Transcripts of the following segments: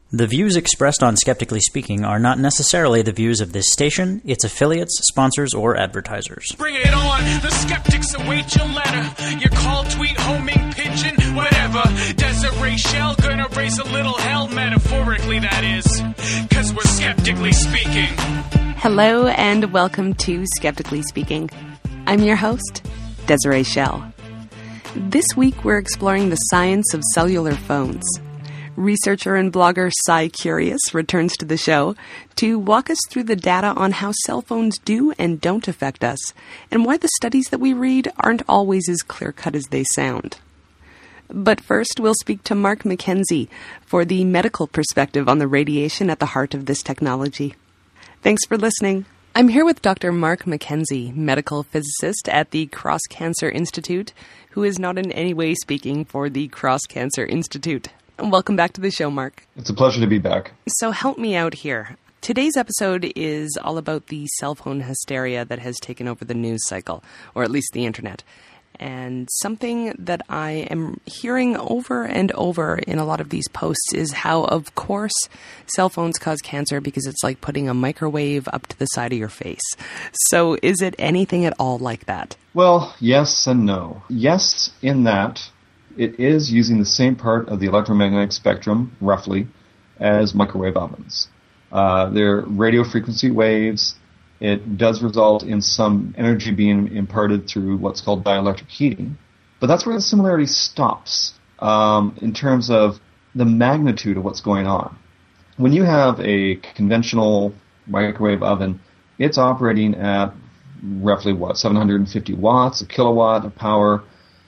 The views expressed on Skeptically Speaking are not necessarily the views of this station, its affiliates, sponsors, or advertisers. Bring it on! The skeptics await your letter. Your call, tweet, homing, pigeon, whatever. Desiree Shell gonna raise a little hell, metaphorically that is. 'Cause we're skeptically speaking. Hello and welcome to Skeptically Speaking. I'm your host, Desiree Shell. This week we're exploring the science of cellular phones. Researcher and blogger Cy Curious returns to the show to walk us through the data on how cell phones do and don't affect us, and why the studies that we read aren't always as clear-cut as they sound. But first, we'll speak to Mark McKenzie for the medical perspective on the radiation at the heart of this technology. Thanks for listening. I'm here with Dr. Mark McKenzie, medical physicist at the Cross Cancer Institute, who is not in any way speaking for the Cross Cancer Institute. Welcome back to the show, Mark. It's a pleasure to be back. So help me out here. Today's episode is all about the cell phone hysteria that has taken over the news cycle, or at least the internet. And something that I am hearing over and over in a lot of these posts is how, of course, cell phones cause cancer because it's like putting a microwave up to the side of your face. So is it anything at all like that? Well, yes and no. Yes, in that it is using the same part of the electromagnetic spectrum, roughly, as microwave ovens. They're radio frequency waves. It does result in some energy being imparted through what's called dielectric heating. But that's where the similarity stops in terms of the magnitude of what's going on. When you have a conventional microwave oven, it's operating at roughly, 750 watts, a kilowatt of power.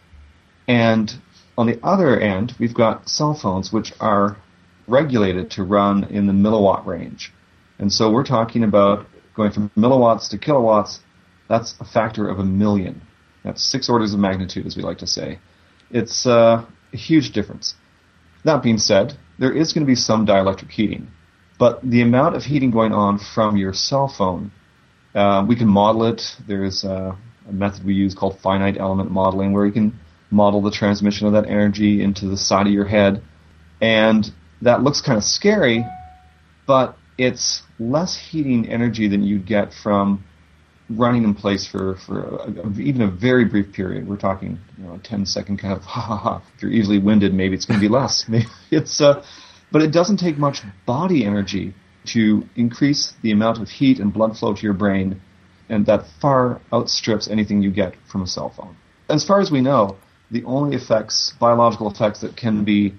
And on the other end, we've got cell phones, which are regulated to run in the milliwatt range. And so we're talking about going from milliwatts to kilowatts. That's a factor of 1,000,000. That's 6 orders of magnitude, as we like to say. It's a huge difference. That being said, there is going to be some dielectric heating. But the amount of heating going on from your cell phone, we can model it. There's a method we use called finite element modeling, where you can model the transmission of that energy into the side of your head. And that looks kind of scary, but it's less heating energy than you'd get from running in place for even a very brief period. We're talking, a 10-second kind of ha. If you're easily winded, maybe it's going to be less. Maybe but it doesn't take much body energy to increase the amount of heat and blood flow to your brain, and that far outstrips anything you get from a cell phone. As far as we know, the only biological effects that can be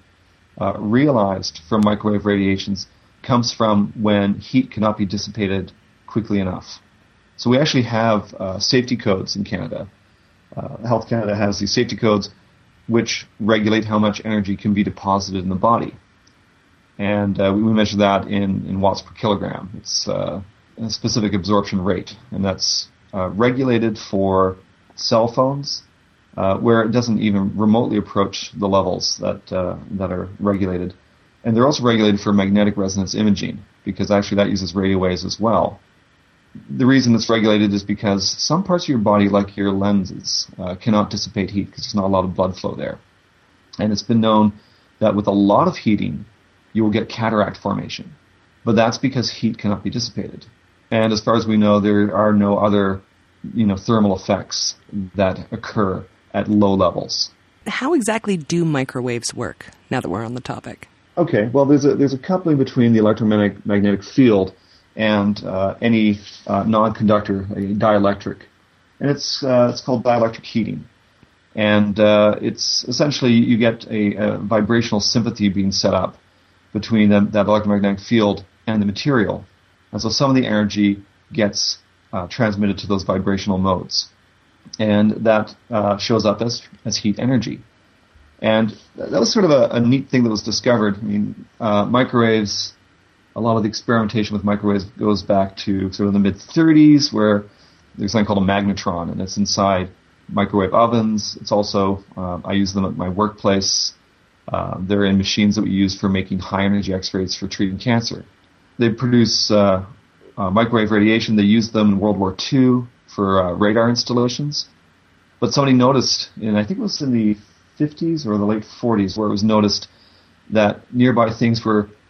realized from microwave radiations comes from when heat cannot be dissipated quickly enough. So we actually have safety codes in Canada. Health Canada has these safety codes which regulate how much energy can be deposited in the body. And we measure that in watts per kilogram. It's a specific absorption rate, and that's regulated for cell phones, where it doesn't even remotely approach the levels that are regulated. And they're also regulated for magnetic resonance imaging, because actually that uses radio waves as well. The reason it's regulated is because some parts of your body, like your lenses, cannot dissipate heat because there's not a lot of blood flow there. And it's been known that with a lot of heating, you will get cataract formation. But that's because heat cannot be dissipated. And as far as we know, there are no other thermal effects that occur at low levels. How exactly do microwaves work, now that we're on the topic? Okay, well, there's a coupling between the electromagnetic field and any non-conductor, a dielectric, and it's called dielectric heating. And it's essentially you get a vibrational sympathy being set up between that electromagnetic field and the material, and so some of the energy gets transmitted to those vibrational modes, and that shows up as heat energy. And that was sort of a neat thing that was discovered. I mean, microwaves, a lot of the experimentation with microwaves goes back to sort of the mid-30s, where there's something called a magnetron, and it's inside microwave ovens. It's also, I use them at my workplace. They're in machines that we use for making high-energy X-rays for treating cancer. They produce microwave radiation. They used them in World War II for radar installations. But somebody noticed, and I think it was in the 50s or the late 40s, where it was noticed that nearby things were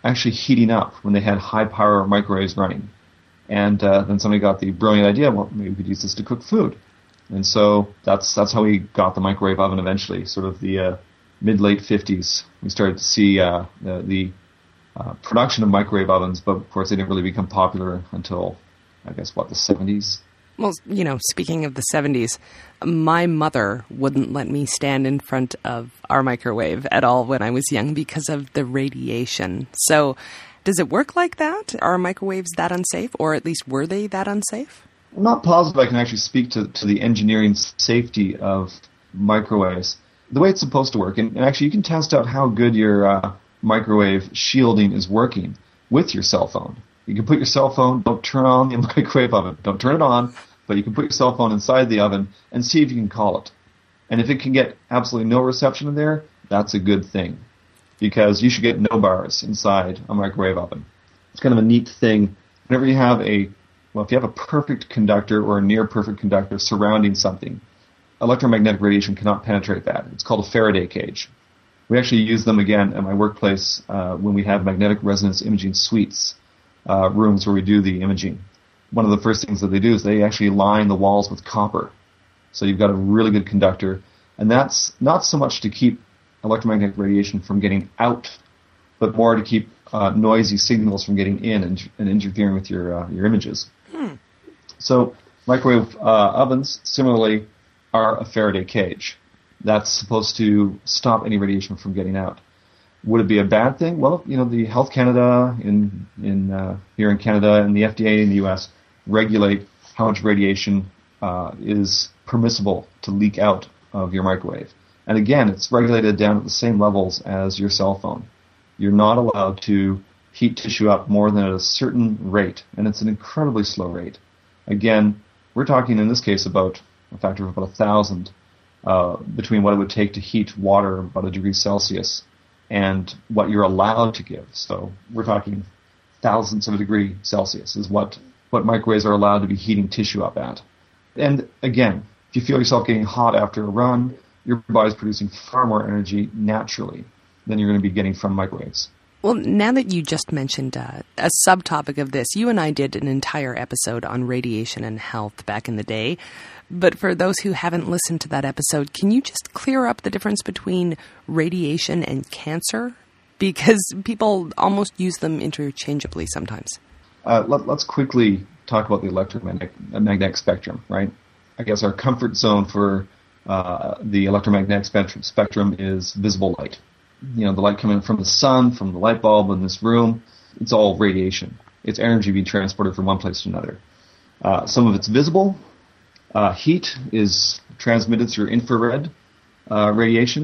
actually heating up when they had high-power microwaves running. And then somebody got the brilliant idea, well, maybe we could use this to cook food. And so that's how we got the microwave oven eventually, sort of the mid-late 50s. We started to see the production of microwave ovens, but of course they didn't really become popular until, I guess, the 70s? Well, speaking of the 70s, my mother wouldn't let me stand in front of our microwave at all when I was young because of the radiation. So does it work like that? Are microwaves that unsafe, or at least were they that unsafe? I'm not positive I can actually speak to the engineering safety of microwaves. The way it's supposed to work, and actually you can test out how good your microwave shielding is working with your cell phone. You can put your cell phone, don't turn on the microwave oven, don't turn it on, but you can put your cell phone inside the oven and see if you can call it. And if it can get absolutely no reception in there, that's a good thing, because you should get no bars inside a microwave oven. It's kind of a neat thing. Whenever you have if you have a perfect conductor or a near perfect conductor surrounding something, electromagnetic radiation cannot penetrate that. It's called a Faraday cage. We actually use them again at my workplace when we have magnetic resonance imaging suites, rooms where we do the imaging. One of the first things that they do is they actually line the walls with copper. So you've got a really good conductor. And that's not so much to keep electromagnetic radiation from getting out, but more to keep noisy signals from getting in and interfering with your images. So microwave ovens, similarly, are a Faraday cage. That's supposed to stop any radiation from getting out. Would it be a bad thing? Well, the Health Canada here in Canada and the FDA in the U.S. regulate how much radiation is permissible to leak out of your microwave. And again, it's regulated down at the same levels as your cell phone. You're not allowed to heat tissue up more than at a certain rate, and it's an incredibly slow rate. Again, we're talking in this case about a factor of about 1,000 between what it would take to heat water about 1 degree Celsius and what you're allowed to give. So we're talking thousandths of a degree Celsius is what microwaves are allowed to be heating tissue up at. And again, if you feel yourself getting hot after a run, your body's producing far more energy naturally than you're going to be getting from microwaves. Well, now that you just mentioned a subtopic of this, you and I did an entire episode on radiation and health back in the day. But for those who haven't listened to that episode, can you just clear up the difference between radiation and cancer? Because people almost use them interchangeably sometimes. Let's quickly talk about the electromagnetic spectrum, right? I guess our comfort zone for the electromagnetic spectrum is visible light. The light coming from the sun, from the light bulb in this room, it's all radiation. It's energy being transported from one place to another. Some of it's visible. Heat is transmitted through infrared radiation.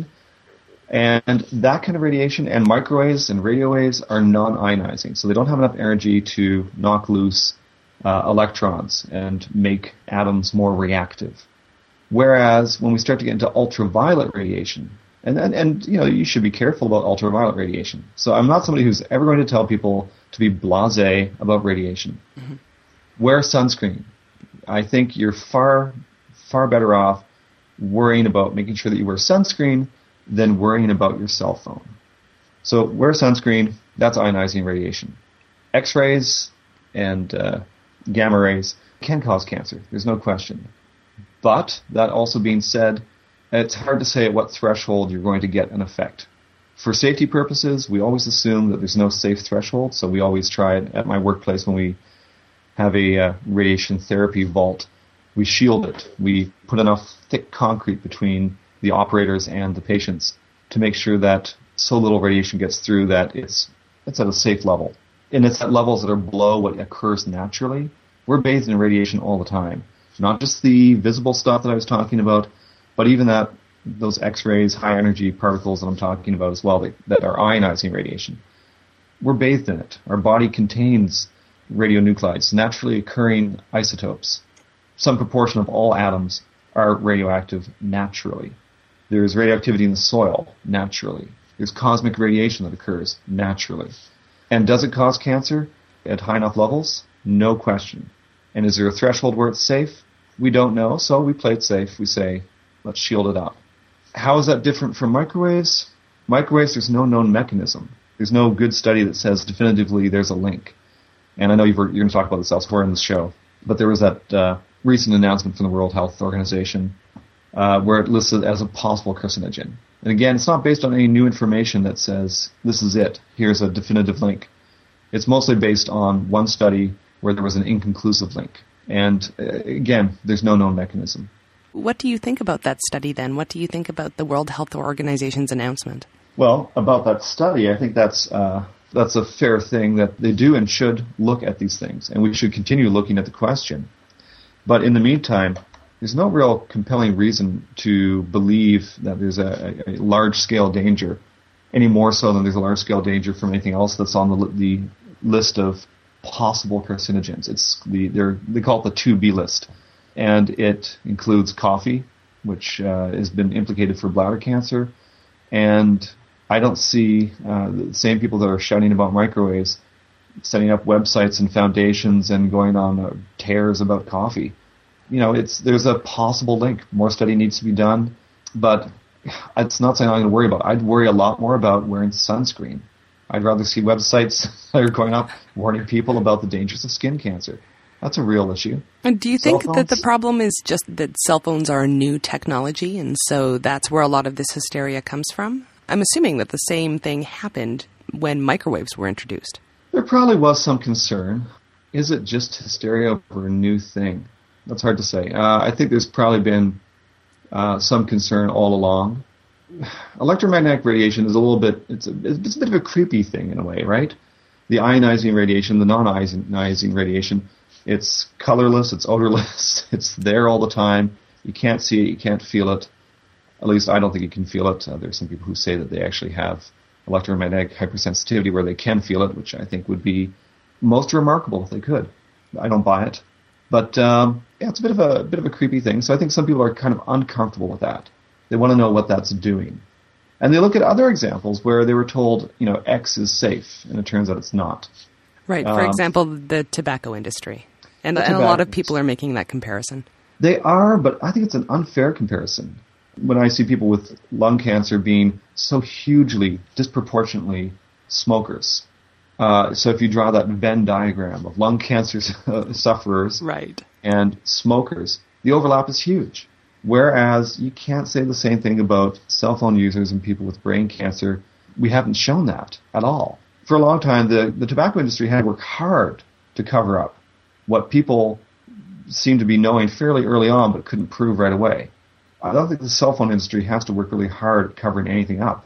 And that kind of radiation and microwaves and radio waves are non-ionizing. So they don't have enough energy to knock loose electrons and make atoms more reactive. Whereas when we start to get into ultraviolet radiation, and you should be careful about ultraviolet radiation. So I'm not somebody who's ever going to tell people to be blasé about radiation. Mm-hmm. Wear sunscreen. I think you're far, far better off worrying about making sure that you wear sunscreen than worrying about your cell phone. So wear sunscreen. That's ionizing radiation. X-rays and gamma rays can cause cancer. There's no question. But that also being said, it's hard to say at what threshold you're going to get an effect. For safety purposes, we always assume that there's no safe threshold, so we always try it at my workplace when we have a radiation therapy vault. We shield it. We put enough thick concrete between the operators and the patients to make sure that so little radiation gets through that it's at a safe level. And it's at levels that are below what occurs naturally. We're bathed in radiation all the time. Not just the visible stuff that I was talking about, but even those X-rays, high-energy particles that I'm talking about as well, that are ionizing radiation. We're bathed in it. Our body contains radionuclides, naturally occurring isotopes. Some proportion of all atoms are radioactive naturally. There's radioactivity in the soil naturally. There's cosmic radiation that occurs naturally. And does it cause cancer at high enough levels? No question. And is there a threshold where it's safe? We don't know, so we play it safe. We say, let's shield it up. How is that different from microwaves? Microwaves, there's no known mechanism. There's no good study that says definitively there's a link. And I know you're going to talk about this elsewhere in the show, but there was that recent announcement from the World Health Organization where it listed as a possible carcinogen. And again, it's not based on any new information that says this is it, here's a definitive link. It's mostly based on one study where there was an inconclusive link. And again, there's no known mechanism. What do you think about that study then? What do you think about the World Health Organization's announcement? Well, about that study, I think that's a fair thing that they do and should look at these things, and we should continue looking at the question. But in the meantime, there's no real compelling reason to believe that there's a large-scale danger, any more so than there's a large-scale danger from anything else that's on the list of possible carcinogens. They call it the 2B list, and it includes coffee, which has been implicated for bladder cancer, and I don't see the same people that are shouting about microwaves setting up websites and foundations and going on tears about coffee. There's a possible link. More study needs to be done, but it's not something I'm going to worry about. I'd worry a lot more about wearing sunscreen. I'd rather see websites that are going up warning people about the dangers of skin cancer. That's a real issue. And do you think that the problem is just that cell phones are a new technology, and so that's where a lot of this hysteria comes from? I'm assuming that the same thing happened when microwaves were introduced. There probably was some concern. Is it just hysteria over a new thing? That's hard to say. I think there's probably been some concern all along. Electromagnetic radiation is it's a bit of a creepy thing in a way, right? The ionizing radiation, the non-ionizing radiation, it's colorless, it's odorless, it's there all the time. You can't see it, you can't feel it. At least I don't think you can feel it. There's some people who say that they actually have electromagnetic hypersensitivity where they can feel it, which I think would be most remarkable if they could. I don't buy it. But it's a bit of a creepy thing. So I think some people are kind of uncomfortable with that. They want to know what that's doing. And they look at other examples where they were told, X is safe, and it turns out it's not. Right. For example, the tobacco industry. And a lot of people are making that comparison. They are, but I think it's an unfair comparison. When I see people with lung cancer being so hugely, disproportionately smokers. So if you draw that Venn diagram of lung cancer sufferers right. and smokers, the overlap is huge. Whereas you can't say the same thing about cell phone users and people with brain cancer. We haven't shown that at all. For a long time, the tobacco industry had to work hard to cover up what people seemed to be knowing fairly early on but couldn't prove right away. I don't think the cell phone industry has to work really hard at covering anything up.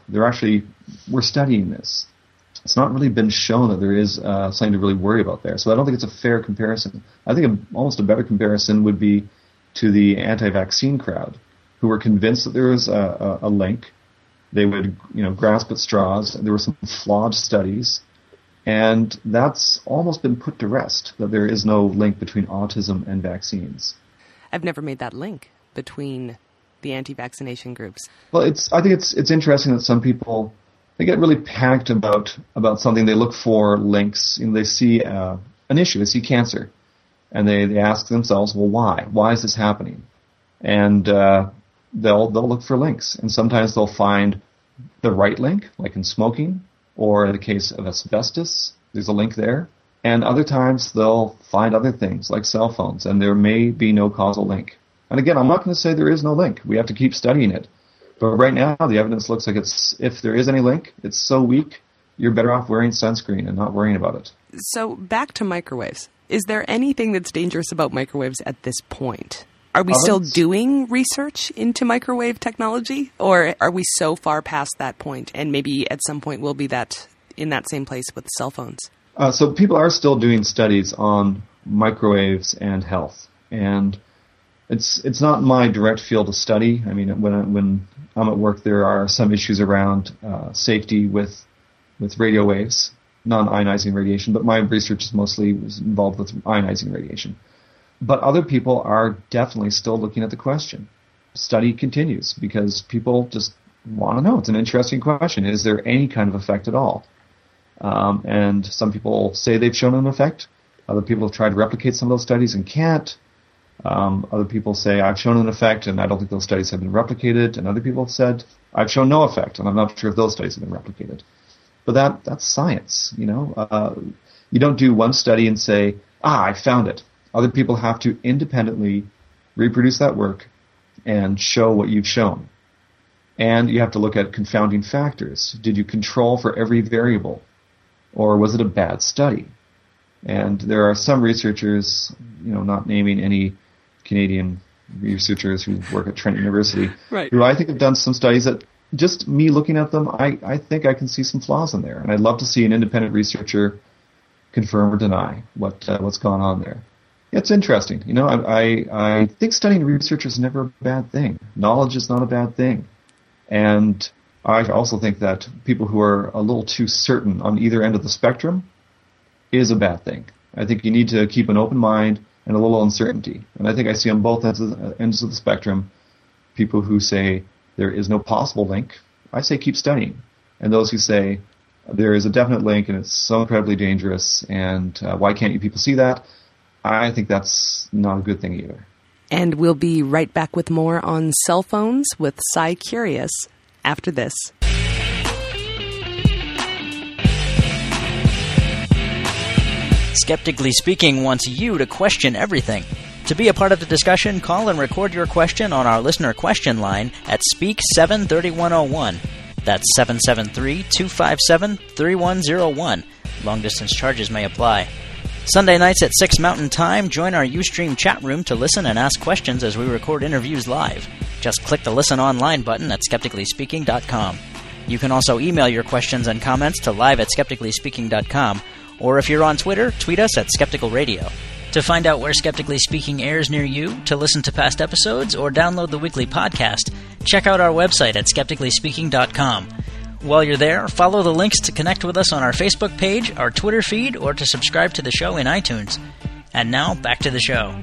We're studying this. It's not really been shown that there is something to really worry about there. So I don't think it's a fair comparison. I think almost a better comparison would be to the anti-vaccine crowd, who were convinced that there was a link. They would, grasp at straws. There were some flawed studies, and that's almost been put to rest, that there is no link between autism and vaccines. I've never made that link between the anti-vaccination groups. Well, I think it's interesting that some people, they get really panicked about something. They look for links, and they see an issue. They see cancer, and they ask themselves, well, why? Why is this happening? And they'll look for links, and sometimes they'll find the right link, like in smoking, or in the case of asbestos, there's a link there. And other times they'll find other things, like cell phones, and there may be no causal link. And again, I'm not going to say there is no link. We have to keep studying it. But right now, the evidence looks like if there is any link, it's so weak, you're better off wearing sunscreen and not worrying about it. So back to microwaves. Is there anything that's dangerous about microwaves at this point? Are we still doing research into microwave technology, or are we so far past that point, and maybe at some point we'll be in that same place with cell phones? So people are still doing studies on microwaves and health, and it's not my direct field of study. I mean, when I'm at work, there are some issues around safety with radio waves, non-ionizing radiation, but my research is mostly involved with ionizing radiation. But other people are definitely still looking at the question. Study continues because people just want to know. It's an interesting question. Is there any kind of effect at all? And some people say they've shown an effect. Other people have tried to replicate some of those studies and can't. Other people say, I've shown an effect and I don't think those studies have been replicated. And other people have said, I've shown no effect and I'm not sure if those studies have been replicated. But that's science, you know. You don't do one study and say, I found it. Other people have to independently reproduce that work and show what you've shown. And you have to look at confounding factors. Did you control for every variable? Or was it a bad study? And there are some researchers, you know, not naming any Canadian researchers who work at Trent University, right, who I think have done some studies that just me looking at them, I think I can see some flaws in there. And I'd love to see an independent researcher confirm or deny what's gone on there. It's interesting. You know, I think studying research is never a bad thing. Knowledge is not a bad thing. And I also think that people who are a little too certain on either end of the spectrum is a bad thing. I think you need to keep an open mind and a little uncertainty. And I think I see on both ends of the spectrum people who say there is no possible link. I say keep studying. And those who say there is a definite link and it's so incredibly dangerous and why can't you people see that? I think that's not a good thing either. And we'll be right back with more on cell phones with Cy Curious after this. Skeptically Speaking wants you to question everything. To be a part of the discussion, call and record your question on our listener question line at Speak 73101. That's 773-257-3101. Long-distance charges may apply. Sunday nights at 6 Mountain Time, join our Ustream chat room to listen and ask questions as we record interviews live. Just click the Listen Online button at skepticallyspeaking.com. You can also email your questions and comments to live@skepticallyspeaking.com, or if you're on Twitter, tweet us at Skeptical Radio. To find out where Skeptically Speaking airs near you, to listen to past episodes, or download the weekly podcast, check out our website at skepticallyspeaking.com. While you're there, follow the links to connect with us on our Facebook page, our Twitter feed, or to subscribe to the show in iTunes. And now, back to the show.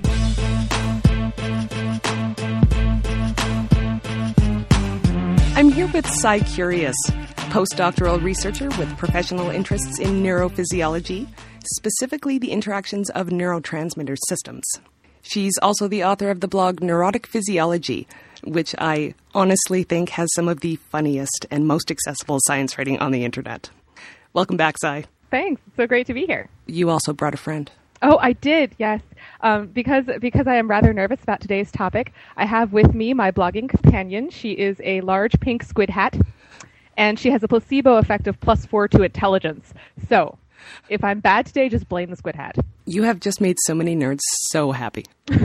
I'm here with Cy Curious, postdoctoral researcher with professional interests in neurophysiology, specifically the interactions of neurotransmitter systems. She's also the author of the blog Neurotic Physiology, which I honestly think has some of the funniest and most accessible science writing on the internet. Welcome back, Cy. Thanks. It's so great to be here. You also brought a friend. Oh, I did, yes. Because I am rather nervous about today's topic, I have with me my blogging companion. She is a large pink squid hat, and she has a placebo effect of +4 to intelligence. So, if I'm bad today, just blame the squid hat. You have just made so many nerds so happy.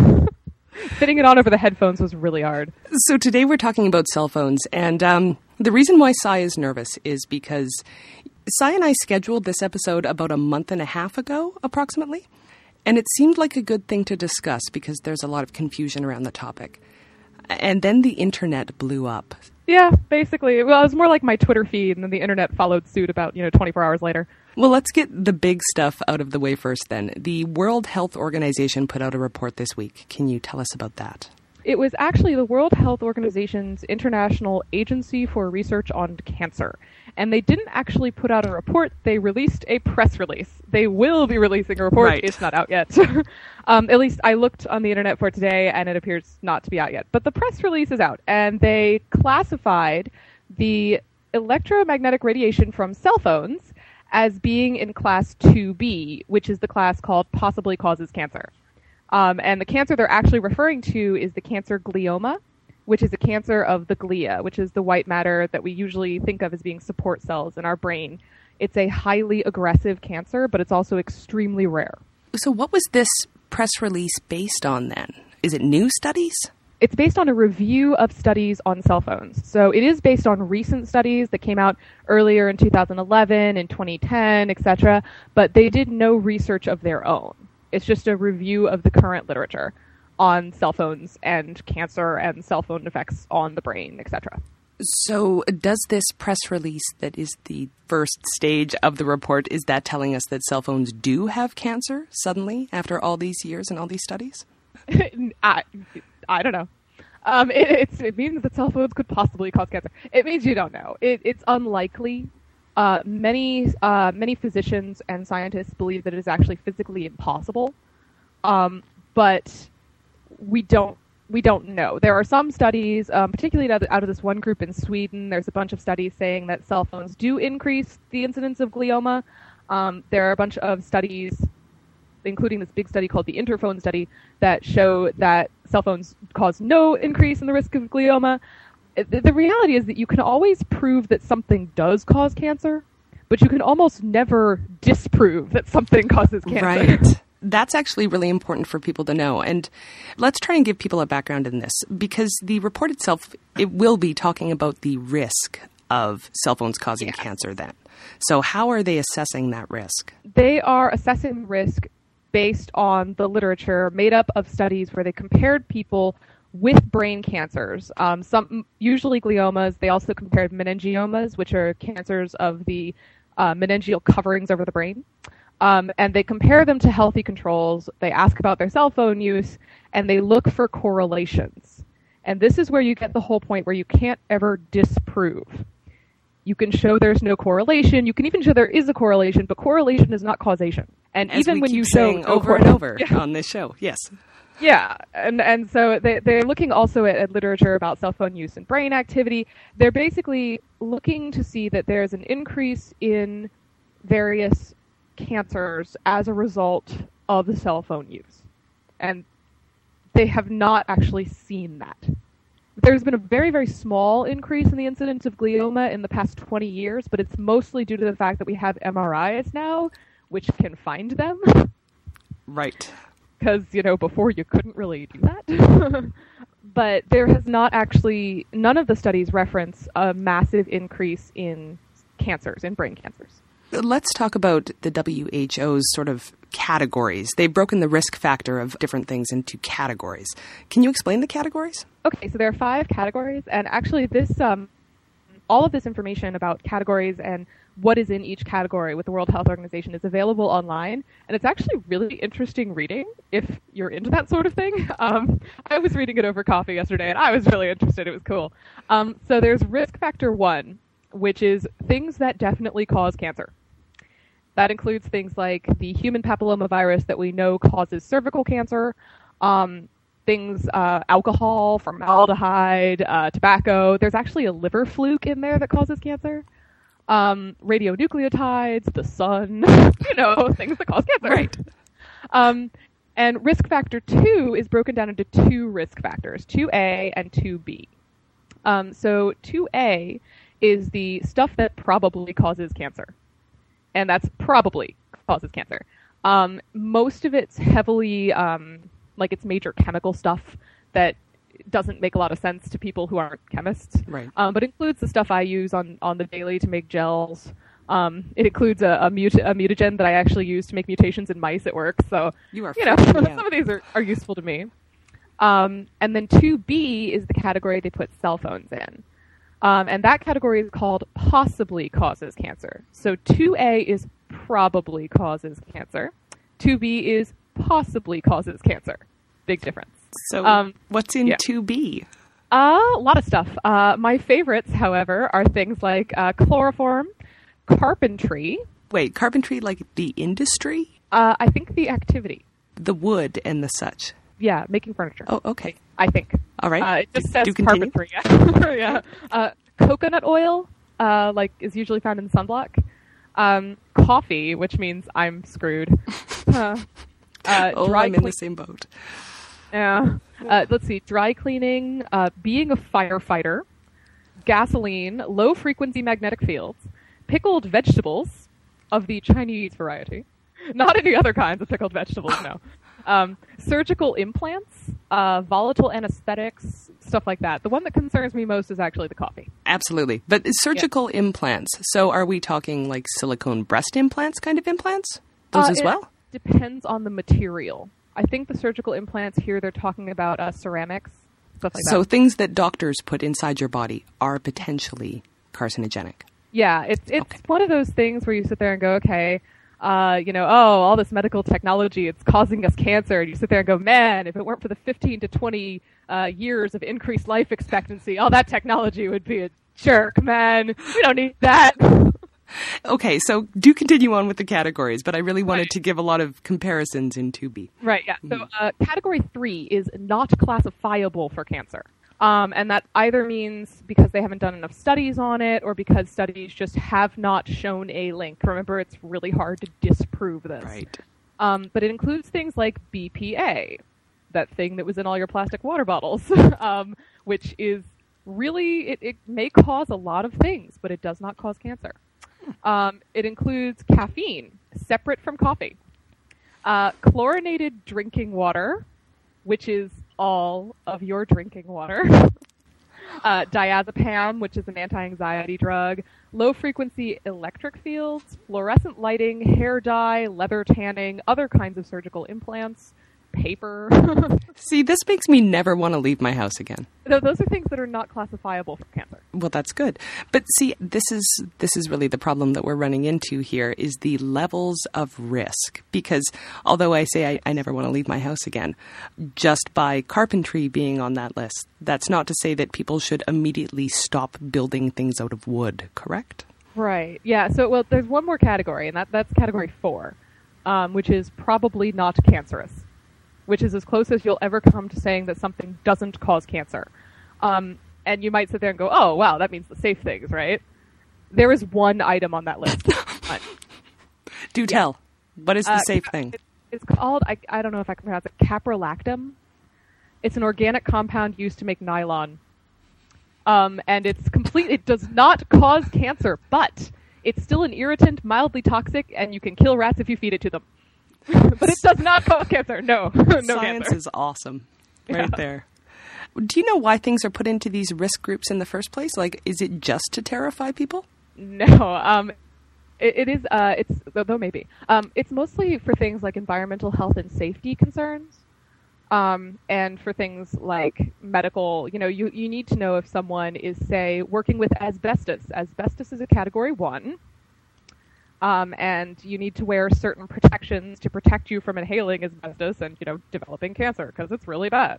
Fitting it on over the headphones was really hard. So today we're talking about cell phones, and the reason why Cy is nervous is because Cy and I scheduled this episode about a month and a half ago, approximately, and it seemed like a good thing to discuss because there's a lot of confusion around the topic. And then the internet blew up. Yeah, basically. Well, it was more like my Twitter feed, and then the internet followed suit about, 24 hours later. Well, let's get the big stuff out of the way first then. The World Health Organization put out a report this week. Can you tell us about that? It was actually the World Health Organization's International Agency for Research on Cancer. And they didn't actually put out a report. They released a press release. They will be releasing a report. Right. It's not out yet. At least I looked on the internet for it today, and it appears not to be out yet. But the press release is out, and they classified the electromagnetic radiation from cell phones as being in class 2B, which is the class called possibly causes cancer. And the cancer they're actually referring to is the cancer glioma, which is a cancer of the glia, which is the white matter that we usually think of as being support cells in our brain. It's a highly aggressive cancer, but it's also extremely rare. So what was this press release based on then? Is it new studies? It's based on a review of studies on cell phones. So it is based on recent studies that came out earlier in 2011, in 2010, etc., but they did no research of their own. It's just a review of the current literature on cell phones and cancer and cell phone effects on the brain, etc. So does this press release that is the first stage of the report, is that telling us that cell phones do have cancer suddenly after all these years and all these studies? I don't know. It means that cell phones could possibly cause cancer. It means you don't know. It's unlikely. Many physicians and scientists believe that it is actually physically impossible. But we don't we don't know. There are some studies, particularly out of this one group in Sweden, there's a bunch of studies saying that cell phones do increase the incidence of glioma. There are a bunch of studies, including this big study called the Interphone study, that show that cell phones cause no increase in the risk of glioma. The reality is that you can always prove that something does cause cancer, but you can almost never disprove that something causes cancer. Right. That's actually really important for people to know. And let's try and give people a background in this, because the report itself, it will be talking about the risk of cell phones causing cancer then. So how are they assessing that risk? They are assessing risk based on the literature made up of studies where they compared people with brain cancers, some usually gliomas. They also compared meningiomas, which are cancers of the meningeal coverings over the brain. And they compare them to healthy controls. They ask about their cell phone use, and they look for correlations. And this is where you get the whole point where you can't ever disprove. You can show there's no correlation. You can even show there is a correlation, but correlation is not causation. And as even we when keep you show saying over and over on this show, yes. Yeah, and so they're looking also at literature about cell phone use and brain activity. They're basically looking to see that there's an increase in various cancers as a result of the cell phone use. And they have not actually seen that. There's been a very, very small increase in the incidence of glioma in the past 20 years, but it's mostly due to the fact that we have MRIs now, which can find them. Right. Because, before you couldn't really do that. But there has not actually, none of the studies reference a massive increase in cancers, in brain cancers. Let's talk about the WHO's sort of categories. They've broken the risk factor of different things into categories. Can you explain the categories? Okay, so there are 5 categories, and actually this, all of this information about categories and what is in each category with the World Health Organization is available online, and it's actually really interesting reading if you're into that sort of thing. I was reading it over coffee yesterday, and I was really interested. It was cool. So there's risk factor 1, which is things that definitely cause cancer. That includes things like the human papillomavirus that we know causes cervical cancer, things, alcohol, formaldehyde, tobacco. There's actually a liver fluke in there that causes cancer. Radionucleotides, the sun, things that cause cancer. Right. And risk factor 2 is broken down into 2 risk factors, 2A and 2B. So 2A is the stuff that probably causes cancer. And that's probably causes cancer. Most of it's heavily, it's major chemical stuff that doesn't make a lot of sense to people who aren't chemists. Right. But includes the stuff I use on the daily to make gels. It includes a mutagen that I actually use to make mutations in mice at work. So, some of these are useful to me. And then 2B is the category they put cell phones in. And that category is called possibly causes cancer. So 2A is probably causes cancer. 2B is possibly causes cancer. Big difference. So what's in 2B? A lot of stuff. My favorites, however, are things like chloroform, carpentry. Wait, carpentry like the industry? I think the activity. The wood and the such. Yeah, making furniture. Oh, okay. I think. All right. It just says continue. carpentry. Yeah. Coconut oil, is usually found in sunblock. Coffee, which means I'm screwed. I'm in the same boat. Yeah. Let's see. Dry cleaning, being a firefighter, gasoline, low-frequency magnetic fields, pickled vegetables of the Chinese variety. Not any other kinds of pickled vegetables, no. Surgical implants, volatile anesthetics, stuff like that. The one that concerns me most is actually the coffee. Absolutely. But surgical implants, so are we talking like silicone breast implants kind of implants? Those as well? It depends on the material. I think the surgical implants here, they're talking about ceramics, stuff like that. So things that doctors put inside your body are potentially carcinogenic. Yeah, it's one of those things where you sit there and go, okay, all this medical technology, it's causing us cancer. And you sit there and go, man, if it weren't for the 15 to 20 years of increased life expectancy, all that technology would be a jerk, man. We don't need that. Okay, so do continue on with the categories, but I really wanted to give a lot of comparisons in 2B. Right, yeah. So category 3 is not classifiable for cancer. And that either means because they haven't done enough studies on it or because studies just have not shown a link. Remember, it's really hard to disprove this. Right. But it includes things like BPA, that thing that was in all your plastic water bottles, which is really, it may cause a lot of things, but it does not cause cancer. It includes caffeine, separate from coffee. Chlorinated drinking water, which is all of your drinking water. Diazepam, which is an anti-anxiety drug. Low-frequency electric fields, fluorescent lighting, hair dye, leather tanning, other kinds of surgical implants, paper. See, this makes me never want to leave my house again. So those are things that are not classifiable for cancer. Well, that's good. But see, this is really the problem that we're running into here is the levels of risk. Because although I say I never want to leave my house again, just by carpentry being on that list, that's not to say that people should immediately stop building things out of wood, correct? Right. Yeah. So, well, there's one more category, and that's category 4, which is probably not cancerous, which is as close as you'll ever come to saying that something doesn't cause cancer. And you might sit there and go, oh, wow, that means the safe things, right? There is one item on that list. Do tell. What is the safe thing? It's called, I don't know if I can pronounce it, caprolactam. It's an organic compound used to make nylon. And it's it does not cause cancer, but it's still an irritant, mildly toxic, and you can kill rats if you feed it to them. But it does not cause cancer. No, no Science cancer. Is awesome. Right there. Do you know why things are put into these risk groups in the first place? Like, is it just to terrify people? No. It is, though maybe. It's mostly for things like environmental health and safety concerns. And for things like medical, you need to know if someone is, say, working with asbestos. Asbestos is a category 1. And you need to wear certain protections to protect you from inhaling asbestos and, developing cancer, because it's really bad.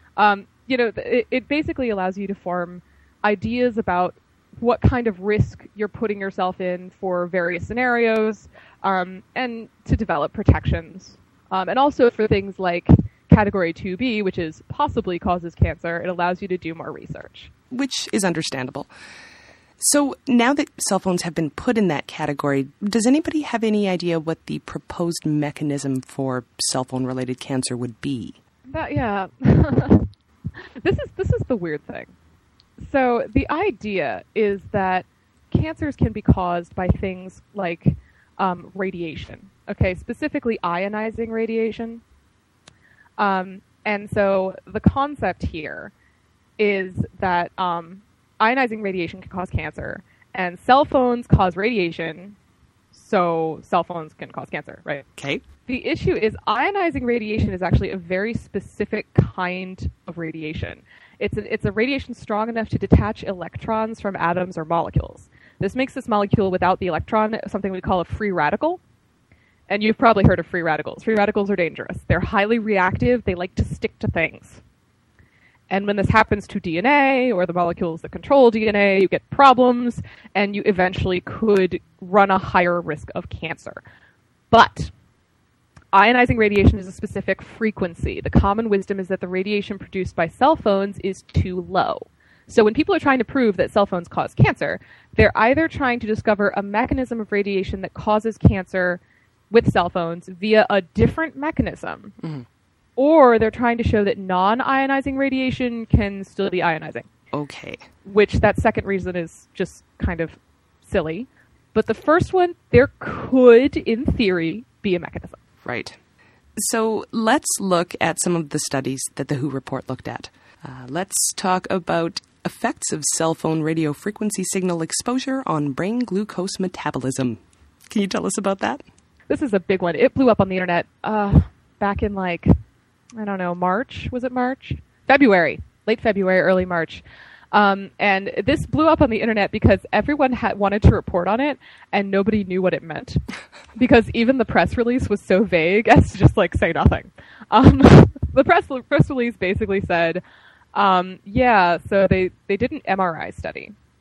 It basically allows you to form ideas about what kind of risk you're putting yourself in for various scenarios, and to develop protections. And also for things like category 2B, which is possibly causes cancer, it allows you to do more research. Which is understandable. So now that cell phones have been put in that category, does anybody have any idea what the proposed mechanism for cell phone related cancer would be? Yeah. This is the weird thing. So the idea is that cancers can be caused by things like radiation. Okay, specifically ionizing radiation. And so the concept here is that ionizing radiation can cause cancer, and cell phones cause radiation, so cell phones can cause cancer, right? Okay. The issue is ionizing radiation is actually a very specific kind of radiation. It's a radiation strong enough to detach electrons from atoms or molecules. This makes this molecule without the electron something we call a free radical. And you've probably heard of free radicals. Free radicals are dangerous. They're highly reactive. They like to stick to things. And when this happens to DNA or the molecules that control DNA, you get problems, and you eventually could run a higher risk of cancer. But ionizing radiation is a specific frequency. The common wisdom is that the radiation produced by cell phones is too low. So when people are trying to prove that cell phones cause cancer, they're either trying to discover a mechanism of radiation that causes cancer with cell phones via a different mechanism, or they're trying to show that non-ionizing radiation can still be ionizing. Okay. Which that second reason is just kind of silly. But the first one, there could, in theory, be a mechanism. Right. So let's look at some of the studies that the WHO report looked at. Let's talk about effects of cell phone radio frequency signal exposure on brain glucose metabolism. Can you tell us about that? This is a big one. It blew up on the internet back in March. Was it March? February. Late February, early March. And this blew up on the internet because everyone wanted to report on it and nobody knew what it meant. Because even the press release was so vague as to just say nothing. The press release basically said, so they did an MRI study.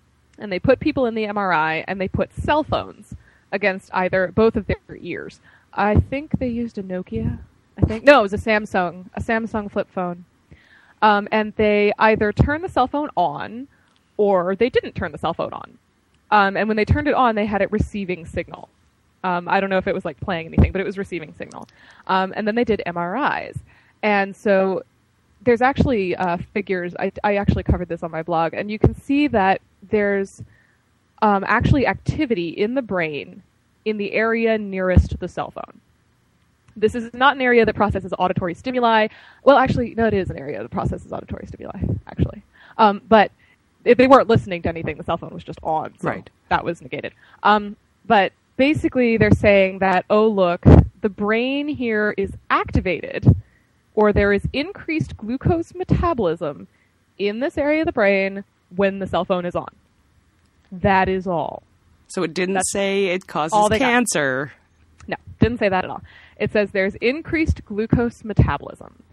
and they put people in the MRI, and they put cell phones against both of their ears. I think they used a Nokia. No, it was a Samsung flip phone. And they either turned the cell phone on, or they didn't turn the cell phone on. And when they turned it on, they had it receiving signal. I don't know if it was like playing anything, but it was receiving signal. And then they did MRIs. And so there's actually figures. I actually covered this on my blog, and you can see that there's actually activity in the brain in the area nearest the cell phone. This is not an area that processes auditory stimuli. Well, actually, no, it is an area that processes auditory stimuli, actually. But if they weren't listening to anything, the cell phone was just on, so right. That was negated. But basically, they're saying that, oh, look, the brain here is activated, or there is increased glucose metabolism in this area of the brain when the cell phone is on. That is all. So it didn't say it causes cancer. No, didn't say that at all. It says there's increased glucose metabolism.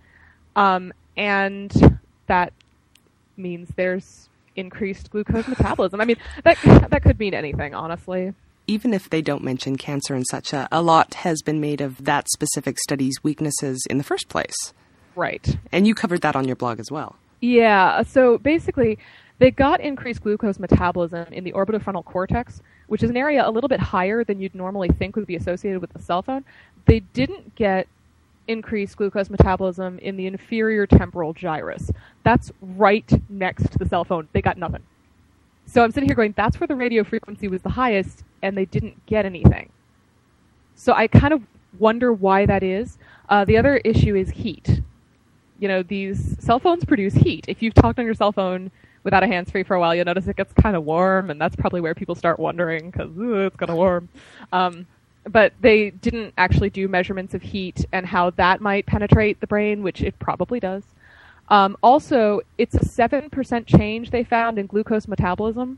And that means there's increased glucose metabolism. I mean, that could mean anything, honestly. Even if they don't mention cancer and such, a lot has been made of that specific study's weaknesses in the first place. Right. And you covered that on your blog as well. Yeah, so basically, they got increased glucose metabolism in the orbitofrontal cortex, which is an area a little bit higher than you'd normally think would be associated with the cell phone. They didn't get increased glucose metabolism in the inferior temporal gyrus. That's right next to the cell phone. They got nothing. So I'm sitting here going, that's where the radio frequency was the highest, and they didn't get anything. So I kind of wonder why that is. The other issue is heat. You know, these cell phones produce heat. If you've talked on your cell phone without a hands-free for a while, you'll notice it gets kind of warm, and that's probably where people start wondering, because it's kind of warm. But they didn't actually do measurements of heat and how that might penetrate the brain, which it probably does. Also, it's a 7% change they found in glucose metabolism.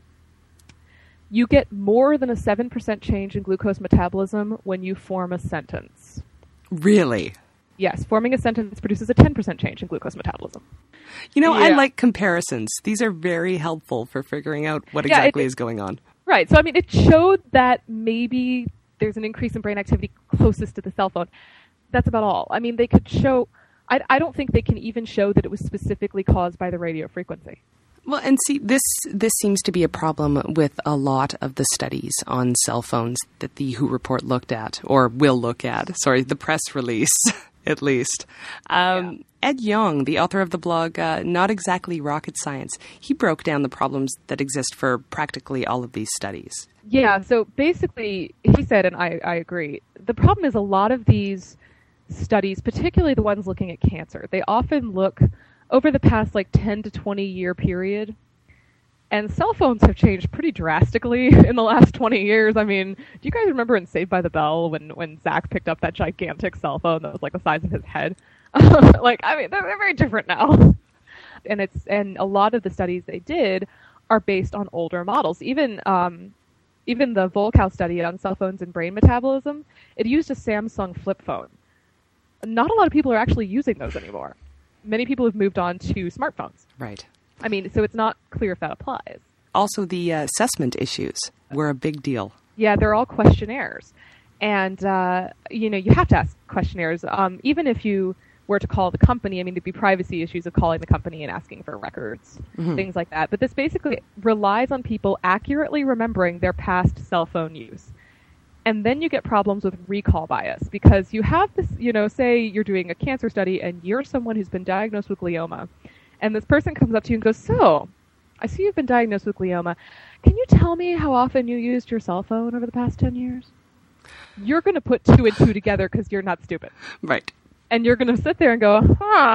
You get more than a 7% change in glucose metabolism when you form a sentence. Really? Yes, forming a sentence produces a 10% change in glucose metabolism. You know, I like comparisons. These are very helpful for figuring out what exactly is going on. Right. So, I mean, it showed that maybe there's an increase in brain activity closest to the cell phone. That's about all. I mean, they could show... I don't think they can even show that it was specifically caused by the radio frequency. Well, and see, this seems to be a problem with a lot of the studies on cell phones that the WHO report looked at, or will look at. Sorry, the press release, at least. Ed Yong, the author of the blog Not Exactly Rocket Science, he broke down the problems that exist for practically all of these studies. Yeah, so basically, he said, and I agree, the problem is a lot of these studies, particularly the ones looking at cancer, they often look over the past 10 to 20 year period, and cell phones have changed pretty drastically in the last 20 years. I mean, do you guys remember in Saved by the Bell when Zach picked up that gigantic cell phone that was like the size of his head? They're very different now. And a lot of the studies they did are based on older models. Even the Volkow study on cell phones and brain metabolism, it used a Samsung flip phone. Not a lot of people are actually using those anymore. Many people have moved on to smartphones. Right. I mean, so it's not clear if that applies. Also, the assessment issues were a big deal. Yeah, they're all questionnaires. And, you have to ask questionnaires. Even if you were to call the company, I mean, there'd be privacy issues of calling the company and asking for records, things like that. But this basically relies on people accurately remembering their past cell phone use. And then you get problems with recall bias, because you have this, say you're doing a cancer study and you're someone who's been diagnosed with glioma, and this person comes up to you and goes, so, I see you've been diagnosed with glioma. Can you tell me how often you used your cell phone over the past 10 years? You're going to put 2 and 2 together because you're not stupid. Right. And you're going to sit there and go,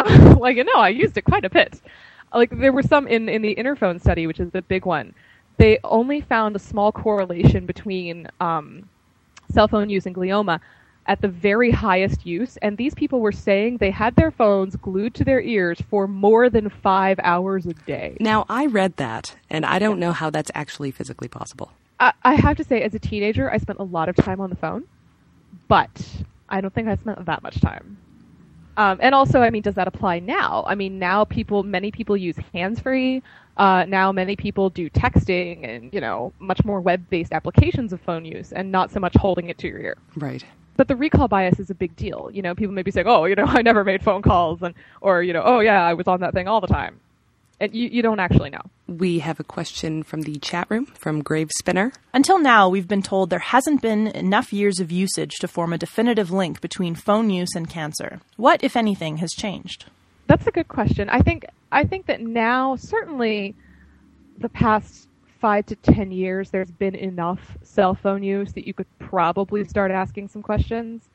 I used it quite a bit. There were some in the Interphone study, which is the big one. They only found a small correlation between cell phone use and glioma at the very highest use, and these people were saying they had their phones glued to their ears for more than 5 hours a day. Now, I read that, and I don't know how that's actually physically possible. I have to say, as a teenager, I spent a lot of time on the phone, but I don't think I spent that much time. And also, I mean, does that apply now? I mean, now many people use hands-free. Now many people do texting and, much more web-based applications of phone use and not so much holding it to your ear. Right. But the recall bias is a big deal. People may be saying, oh, I never made phone calls or, oh yeah, I was on that thing all the time. And you don't actually know. We have a question from the chat room from Grave Spinner. Until now, we've been told there hasn't been enough years of usage to form a definitive link between phone use and cancer. What, if anything, has changed? That's a good question. I think that now, certainly the past 5 to 10 years, there's been enough cell phone use that you could probably start asking some questions.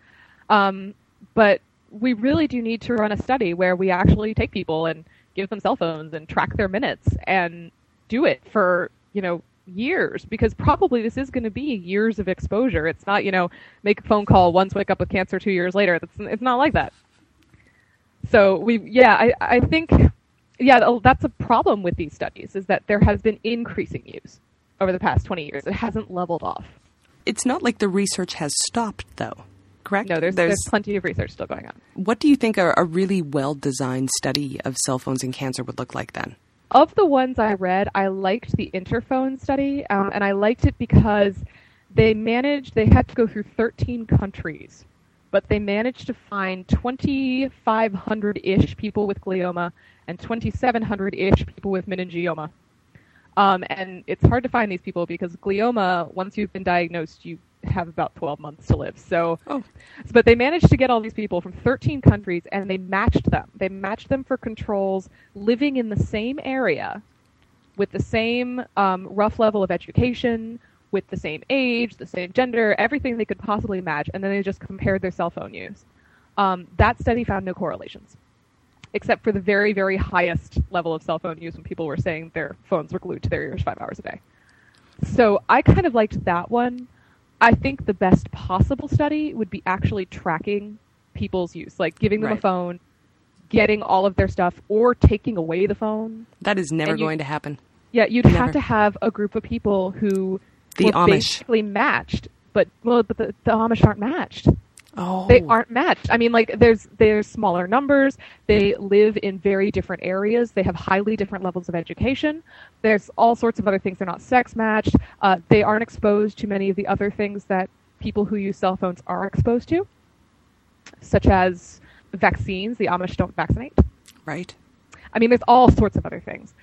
But we really do need to run a study where we actually take people and give them cell phones and track their minutes and do it for, years, because probably this is going to be years of exposure. It's not, make a phone call once, wake up with cancer 2 years later. It's not like that. So I think that's a problem with these studies, is that there has been increasing use over the past 20 years. It hasn't leveled off. It's not like the research has stopped, though, correct? No, there's plenty of research still going on. What do you think a really well-designed study of cell phones and cancer would look like then? Of the ones I read, I liked the Interphone study, and I liked it because they had to go through 13 countries, but they managed to find 2,500-ish people with glioma and 2,700-ish people with meningioma. And it's hard to find these people because glioma, once you've been diagnosed, you have about 12 months to live. But they managed to get all these people from 13 countries, and they matched them. They matched them for controls living in the same area with the same rough level of education, with the same age, the same gender, everything they could possibly match, and then they just compared their cell phone use. That study found no correlations, except for the very, very highest level of cell phone use when people were saying their phones were glued to their ears 5 hours a day. So I kind of liked that one. I think the best possible study would be actually tracking people's use, like giving them a phone, getting all of their stuff, or taking away the phone. That is never going to happen. Yeah, you'd have to have a group of people who were Amish. basically matched, but the Amish aren't matched. Oh. They aren't matched. I mean, there's smaller numbers. They live in very different areas. They have highly different levels of education. There's all sorts of other things. They're not sex matched. They aren't exposed to many of the other things that people who use cell phones are exposed to, such as vaccines. The Amish don't vaccinate. Right. I mean, there's all sorts of other things.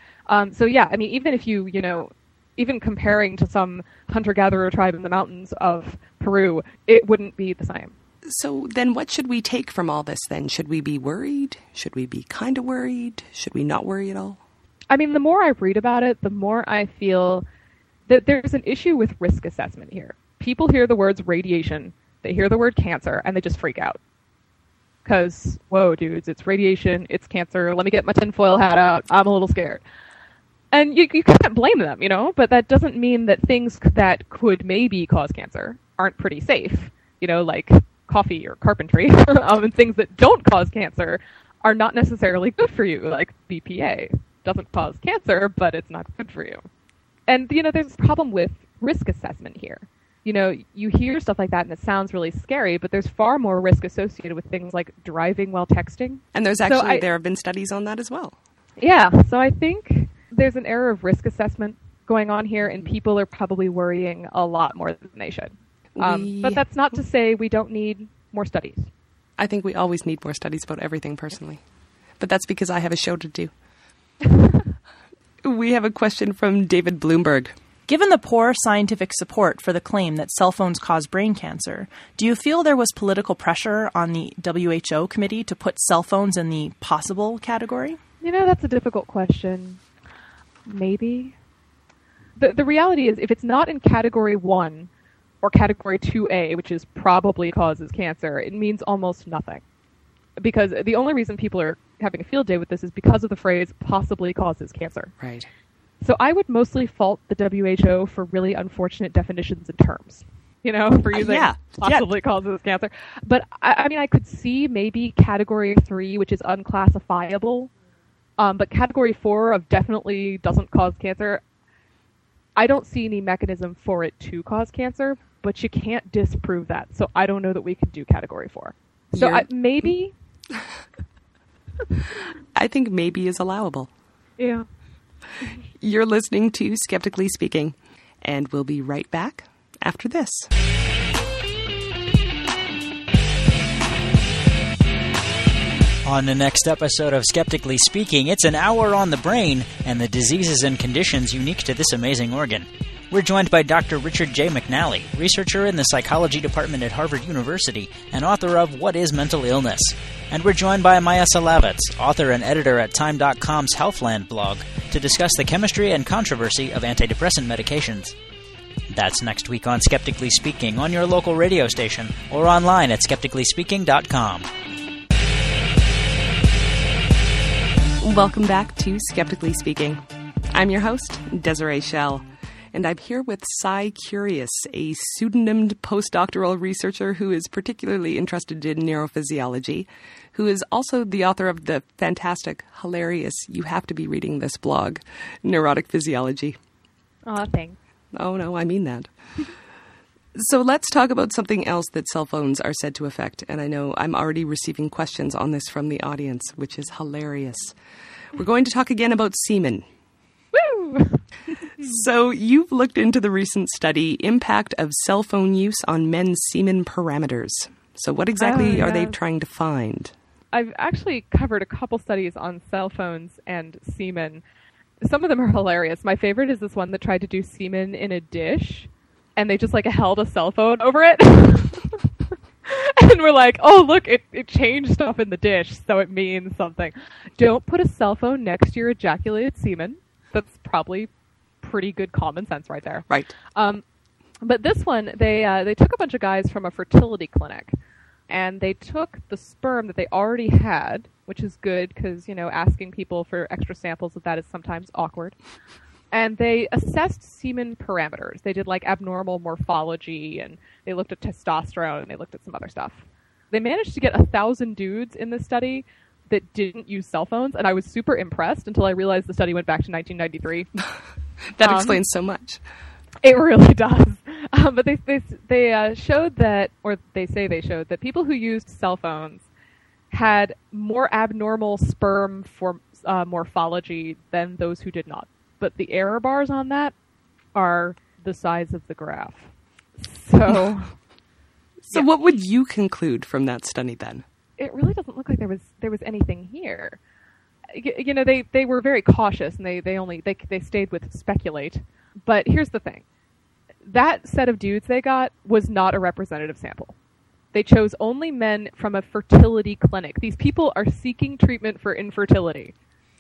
Even if even comparing to some hunter-gatherer tribe in the mountains of Peru, it wouldn't be the same. So then what should we take from all this then? Should we be worried? Should we be kind of worried? Should we not worry at all? I mean, the more I read about it, the more I feel that there's an issue with risk assessment here. People hear the words radiation, they hear the word cancer, and they just freak out. Because, whoa, dudes, it's radiation, it's cancer, let me get my tinfoil hat out, I'm a little scared. And you can't blame them, but that doesn't mean that things that could maybe cause cancer aren't pretty safe, like coffee or carpentry, and things that don't cause cancer are not necessarily good for you, like BPA. Doesn't cause cancer, but it's not good for you. And, there's a problem with risk assessment here. You hear stuff like that and it sounds really scary, but there's far more risk associated with things like driving while texting. And there have been studies on that as well. Yeah, so I think there's an error of risk assessment going on here, and people are probably worrying a lot more than they should. But that's not to say we don't need more studies. I think we always need more studies about everything personally. But that's because I have a show to do. We have a question from David Bloomberg. Given the poor scientific support for the claim that cell phones cause brain cancer, do you feel there was political pressure on the WHO committee to put cell phones in the possible category? That's a difficult question. Maybe. The reality is, if it's not in Category 1 or Category 2A, which is probably causes cancer, it means almost nothing. Because the only reason people are having a field day with this is because of the phrase possibly causes cancer. Right. So I would mostly fault the WHO for really unfortunate definitions and terms, for using possibly causes cancer. But I could see maybe Category 3, which is unclassifiable, but Category 4 of definitely doesn't cause cancer, I don't see any mechanism for it to cause cancer, but you can't disprove that. So I don't know that we can do Category 4. So maybe. I think maybe is allowable. Yeah. You're listening to Skeptically Speaking, and we'll be right back after this. On the next episode of Skeptically Speaking, it's an hour on the brain and the diseases and conditions unique to this amazing organ. We're joined by Dr. Richard J. McNally, researcher in the psychology department at Harvard University and author of What is Mental Illness? And we're joined by Maya Salavitz, author and editor at Time.com's Healthland blog, to discuss the chemistry and controversy of antidepressant medications. That's next week on Skeptically Speaking on your local radio station or online at skepticallyspeaking.com. Welcome back to Skeptically Speaking. I'm your host, Desiree Schell. And I'm here with Cy Curious, a pseudonymed postdoctoral researcher who is particularly interested in neurophysiology, who is also the author of the fantastic, hilarious, you have to be reading this blog, Neurotic Physiology. Aw, thanks. Oh, no, I mean that. So let's talk about something else that cell phones are said to affect. And I know I'm already receiving questions on this from the audience, which is hilarious. We're going to talk again about semen. Woo! So you've looked into the recent study, Impact of Cell Phone Use on Men's Semen Parameters. So what exactly are they trying to find? I've actually covered a couple studies on cell phones and semen. Some of them are hilarious. My favorite is this one that tried to do semen in a dish, and they just held a cell phone over it. And we're like, oh, look, it changed stuff in the dish, so it means something. Don't put a cell phone next to your ejaculated semen. That's probably pretty good common sense right there. Right. But this one, they took a bunch of guys from a fertility clinic, and they took the sperm that they already had, which is good because, asking people for extra samples of that is sometimes awkward. And they assessed semen parameters. They did abnormal morphology, and they looked at testosterone, and they looked at some other stuff. They managed to get 1,000 dudes in this study that didn't use cell phones, and I was super impressed until I realized the study went back to 1993. That explains so much. It really does. But they showed that, or they say they showed that people who used cell phones had more abnormal sperm morphology than those who did not. But the error bars on that are the size of the graph. So, So what would you conclude from that study then? It really doesn't look like there was anything here. They were very cautious, and they stayed with speculate. But here's the thing: that set of dudes they got was not a representative sample. They chose only men from a fertility clinic. These people are seeking treatment for infertility.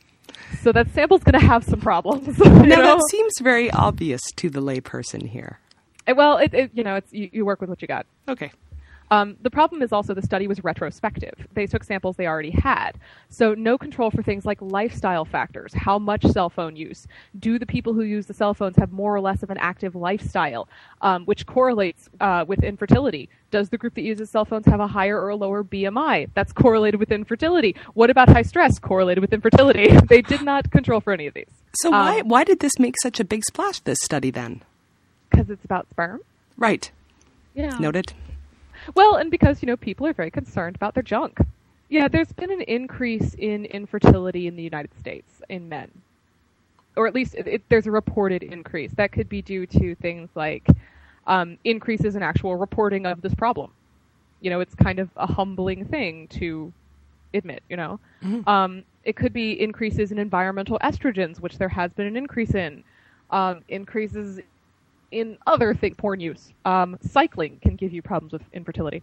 So that sample's going to have some problems. Now, that seems very obvious to the layperson here. Well, you work with what you got. Okay. The problem is also the study was retrospective. They took samples they already had. So no control for things like lifestyle factors. How much cell phone use? Do the people who use the cell phones have more or less of an active lifestyle, which correlates with infertility? Does the group that uses cell phones have a higher or a lower BMI? That's correlated with infertility. What about high stress? Correlated with infertility. They did not control for any of these. So why did this make such a big splash, this study, then? Because it's about sperm. Right. Yeah. Noted. Well, and because, people are very concerned about their junk. Yeah, there's been an increase in infertility in the United States in men. Or at least there's a reported increase. That could be due to things like increases in actual reporting of this problem. It's kind of a humbling thing to admit, Mm-hmm. It could be increases in environmental estrogens, which there has been an increase in. Increases in other things, porn use. Cycling can give you problems with infertility.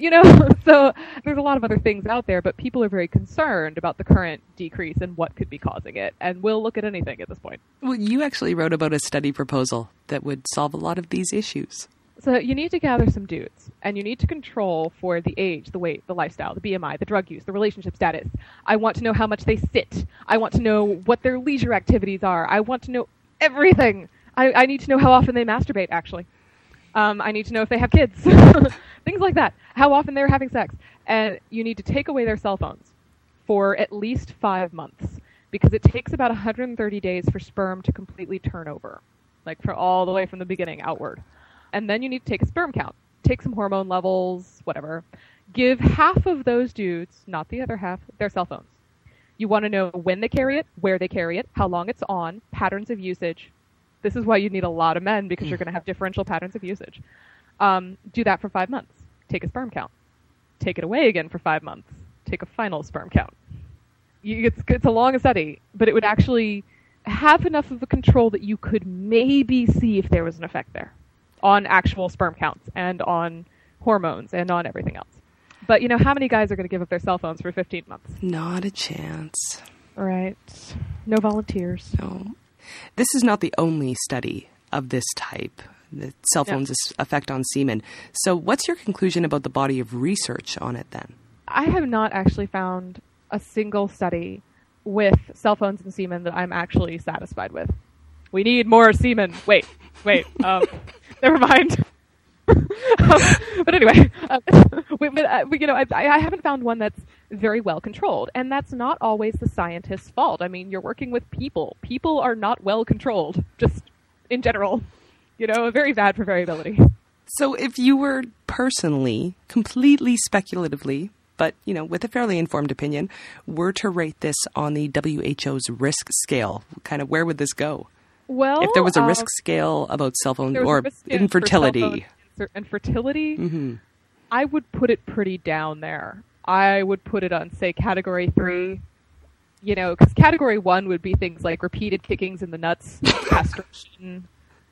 So there's a lot of other things out there, but people are very concerned about the current decrease and what could be causing it, and we'll look at anything at this point. Well, you actually wrote about a study proposal that would solve a lot of these issues. So you need to gather some dudes, and you need to control for the age, the weight, the lifestyle, the BMI, the drug use, the relationship status. I want to know how much they sit. I want to know what their leisure activities are. I want to know everything. I need to know how often they masturbate, actually. I need to know if they have kids. Things like that. How often they're having sex. And you need to take away their cell phones for at least 5 months, because it takes about 130 days for sperm to completely turn over, for all the way from the beginning outward. And then you need to take a sperm count. Take some hormone levels, whatever. Give half of those dudes, not the other half, their cell phones. You want to know when they carry it, where they carry it, how long it's on, patterns of usage. This is why you need a lot of men, because you're going to have differential patterns of usage. Do that for 5 months. Take a sperm count. Take it away again for 5 months. Take a final sperm count. It's a long study, but it would actually have enough of a control that you could maybe see if there was an effect there on actual sperm counts and on hormones and on everything else. But, how many guys are going to give up their cell phones for 15 months? Not a chance. Right. No volunteers. No. This is not the only study of this type, the cell phones' effect on semen. So what's your conclusion about the body of research on it then? I have not actually found a single study with cell phones and semen that I'm actually satisfied with. We need more semen. Wait. Never mind. But anyway, I haven't found one that's very well controlled, and that's not always the scientist's fault. I mean, you're working with people. People are not well controlled, just in general. Very bad for variability. So if you were personally, completely speculatively, but, with a fairly informed opinion, were to rate this on the WHO's risk scale, kind of where would this go? Well, if there was a risk scale about cell phones or infertility. And fertility, mm-hmm. I would put it pretty down there. I would put it on, say, category 3. Because category 1 would be things like repeated kickings in the nuts, castration.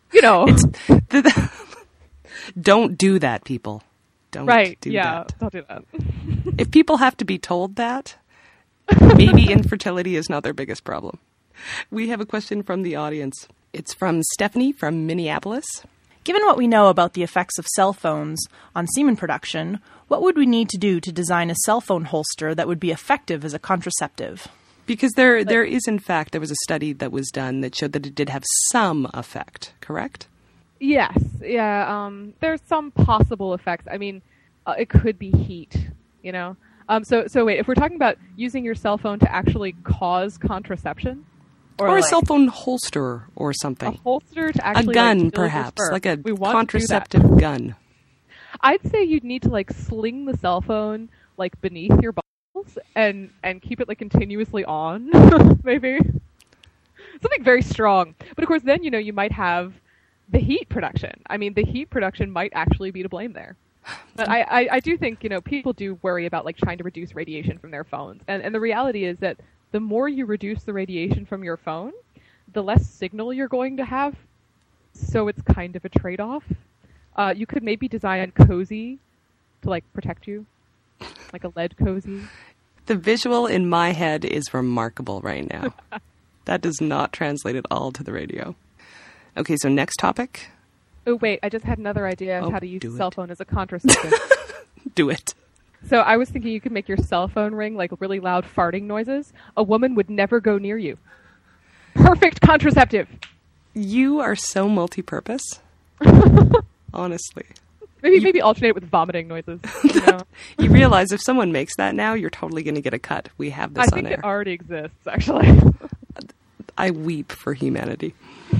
Don't do that, people. Don't do that. Don't do that. If people have to be told that, maybe infertility is not their biggest problem. We have a question from the audience. It's from Stephanie from Minneapolis. Given what we know about the effects of cell phones on semen production, what would we need to do to design a cell phone holster that would be effective as a contraceptive? Because there was a study that was done that showed that it did have some effect, correct? Yes. Yeah. There's some possible effects. I mean, it could be heat, So wait, if we're talking about using your cell phone to actually cause contraception? Or a cell phone holster or something. A holster to actually... A gun, perhaps. Like a contraceptive gun. I'd say you'd need to, sling the cell phone, beneath your balls and keep it, continuously on, maybe. Something very strong. But, of course, then, you might have the heat production. I mean, the heat production might actually be to blame there. But I do think, people do worry about, trying to reduce radiation from their phones. And the reality is that the more you reduce the radiation from your phone, the less signal you're going to have. So it's kind of a trade-off. You could maybe design a cozy to, protect you. Like a lead cozy. The visual in my head is remarkable right now. That does not translate at all to the radio. Okay, so next topic. Oh, wait, I just had another idea of how to use a cell phone as a contraceptive. Do it. So I was thinking you could make your cell phone ring really loud farting noises. A woman would never go near you. Perfect contraceptive. You are so multi-purpose. Honestly. Maybe alternate with vomiting noises. You realize if someone makes that now, you're totally going to get a cut. We have this on air. I think it already exists, actually. I weep for humanity.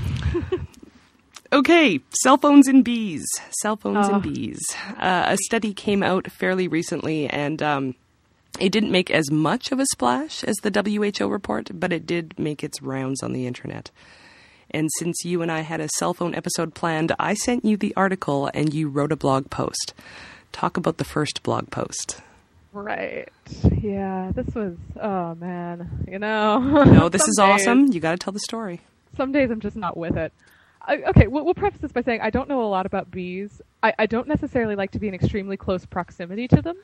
Okay, cell phones and bees. Cell phones and bees. A study came out fairly recently, and it didn't make as much of a splash as the WHO report, but it did make its rounds on the internet. And since you and I had a cell phone episode planned, I sent you the article, and you wrote a blog post. Talk about the first blog post. Right. Yeah, this was, oh man, No, this is awesome. You got to tell the story. Some days I'm just not with it. Okay, we'll preface this by saying I don't know a lot about bees. I don't necessarily like to be in extremely close proximity to them,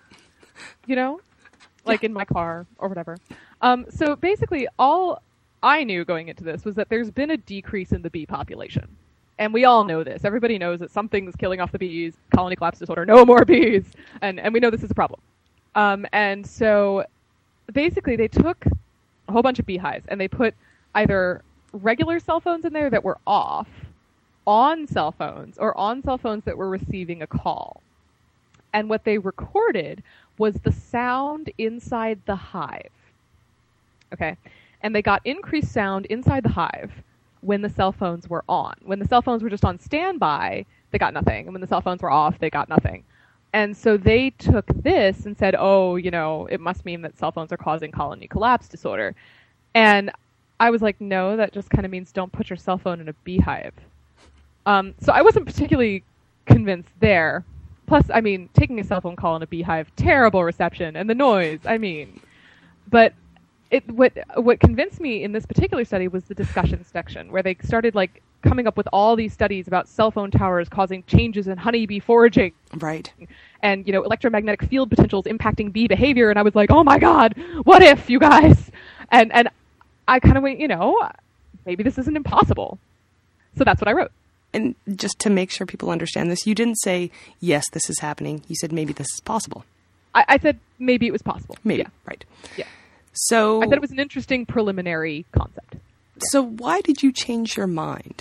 in my car or whatever. So basically, all I knew going into this was that there's been a decrease in the bee population. And we all know this. Everybody knows that something's killing off the bees, colony collapse disorder, no more bees. And we know this is a problem. And so basically they took a whole bunch of beehives and they put either regular cell phones in there that were off on cell phones or on cell phones that were receiving a call. And what they recorded was the sound inside the hive. Okay. And they got increased sound inside the hive when the cell phones were on. When the cell phones were just on standby, they got nothing. And when the cell phones were off, they got nothing. And so they took this and said, oh, it must mean that cell phones are causing colony collapse disorder. And I was like, no, that just kind of means don't put your cell phone in a beehive. So I wasn't particularly convinced there. Plus, taking a cell phone call in a beehive, terrible reception, and the noise, But what convinced me in this particular study was the discussion section, where they started coming up with all these studies about cell phone towers causing changes in honeybee foraging. Right. And, electromagnetic field potentials impacting bee behavior. And I was like, oh my God, what if, you guys? And I kind of went, maybe this isn't impossible. So that's what I wrote. And just to make sure people understand this, you didn't say, yes, this is happening. You said, maybe this is possible. I said maybe it was possible. Maybe, yeah. Right. Yeah. So I said it was an interesting preliminary concept. Yeah. So why did you change your mind?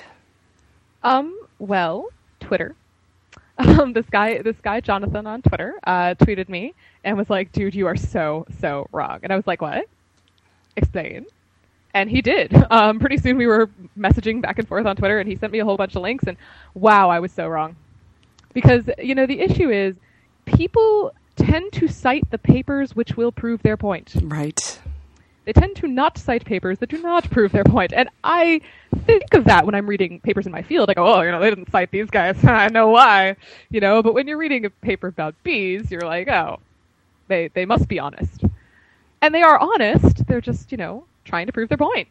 Well, Twitter. This guy Jonathan on Twitter tweeted me and was like, dude, you are so wrong. And I was like, what? Explain. And he did. Pretty soon we were messaging back and forth on Twitter, and he sent me a whole bunch of links, and wow, I was so wrong. Because, the issue is people tend to cite the papers which will prove their point. Right. They tend to not cite papers that do not prove their point. And I think of that when I'm reading papers in my field. I go, oh, they didn't cite these guys. I know why. But when you're reading a paper about bees, you're like, oh, they must be honest. And they are honest. They're just, trying to prove their point.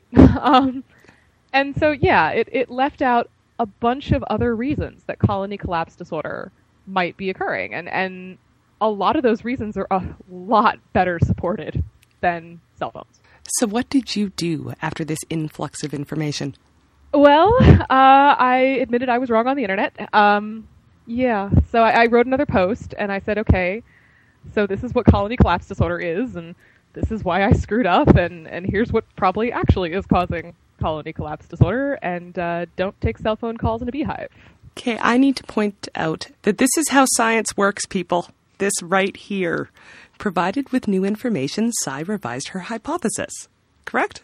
And so, yeah, it left out a bunch of other reasons that colony collapse disorder might be occurring. And a lot of those reasons are a lot better supported than cell phones. So what did you do after this influx of information? Well, I admitted I was wrong on the internet. Yeah, so I wrote another post, and I said, okay, so this is what colony collapse disorder is, and this is why I screwed up, and here's what probably actually is causing colony collapse disorder, and don't take cell phone calls in a beehive. Okay, I need to point out that this is how science works, people. This right here. Provided with new information, Cy revised her hypothesis. Correct?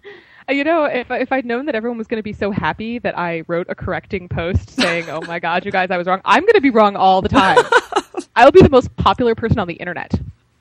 If I'd known that everyone was going to be so happy that I wrote a correcting post saying, oh my God, you guys, I was wrong, I'm going to be wrong all the time. I'll be the most popular person on the internet.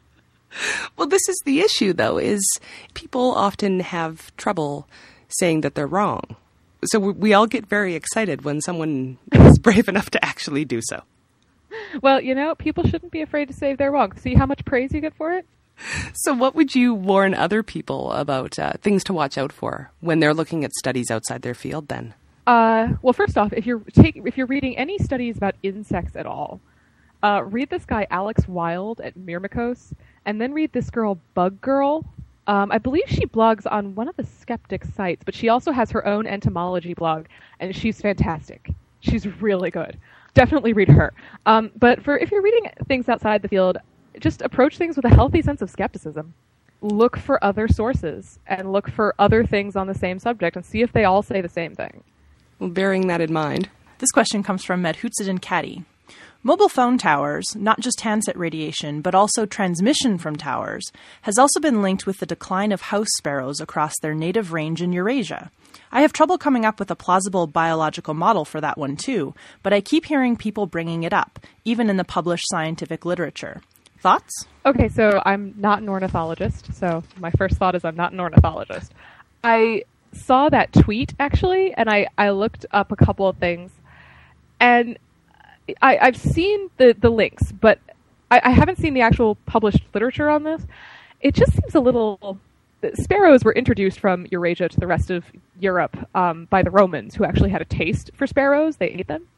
Well, this is the issue, though, is people often have trouble saying that they're wrong. So we all get very excited when someone is brave enough to actually do so. Well, people shouldn't be afraid to say they're wrong. See how much praise you get for it? So what would you warn other people about things to watch out for when they're looking at studies outside their field then? Well, first off, if you're reading any studies about insects at all, read this guy Alex Wild at Myrmekos, and then read this girl Bug Girl. I believe she blogs on one of the Skeptic sites, but she also has her own entomology blog, and she's fantastic. She's really good. Definitely read her. But if you're reading things outside the field, just approach things with a healthy sense of skepticism. Look for other sources and look for other things on the same subject and see if they all say the same thing. Well, bearing that in mind. This question comes from Medhutsidin Caddy. Mobile phone towers, not just handset radiation, but also transmission from towers, has also been linked with the decline of house sparrows across their native range in Eurasia. I have trouble coming up with a plausible biological model for that one too, but I keep hearing people bringing it up, even in the published scientific literature. Thoughts? Okay, so I'm not an ornithologist, so my first thought is I'm not an ornithologist. I saw that tweet, actually, and I looked up a couple of things, and I've seen the links, but I haven't seen the actual published literature on this. It just seems a little... Sparrows were introduced from Eurasia to the rest of Europe by the Romans, who actually had a taste for sparrows. They ate them.